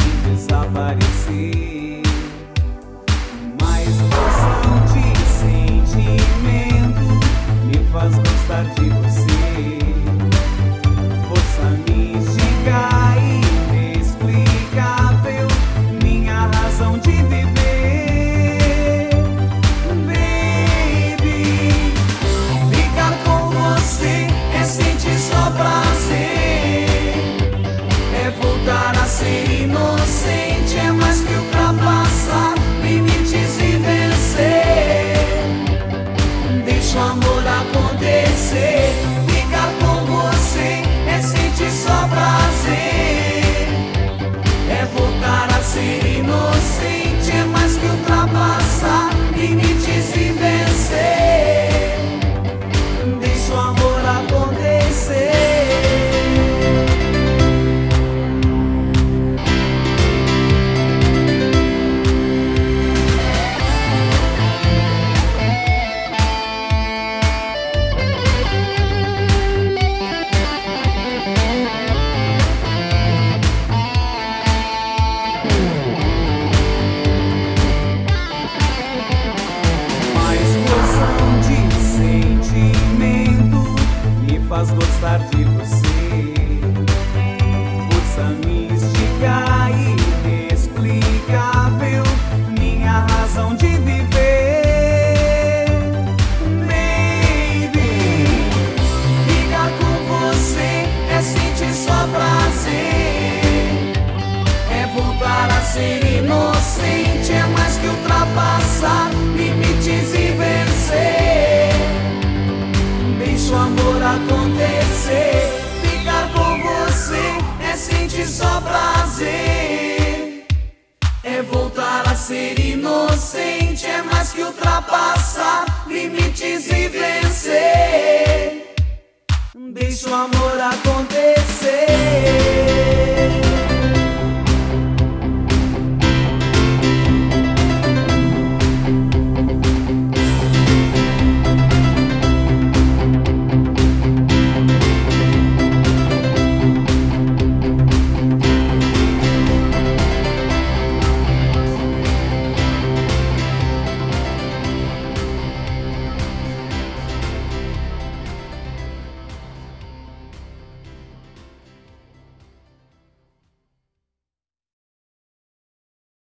desaparecer. Uma explosão de sentimento me faz gostar de você. Força mística inexplicável, minha razão de viver. Baby, ficar com você é sentir só prazer, é voltar a ser inocente, é mais que ultrapassar limites e vencer. Deixa o amor acontecer. Ficar com você é sentir só prazer, é voltar a ser inocente, é mais que ultrapassar limites e vencer. Deixa o amor acontecer. Faz gostar de você. Força mística inexplicável, minha razão de viver. Baby, ficar com você é sentir só prazer, é voltar a ser inocente, é mais que ultrapassar limites e vencer. Deixa o amor acontecer. Ficar com você é sentir só prazer, é voltar a ser inocente, é mais que ultrapassar limites e vencer. Deixa o amor acontecer.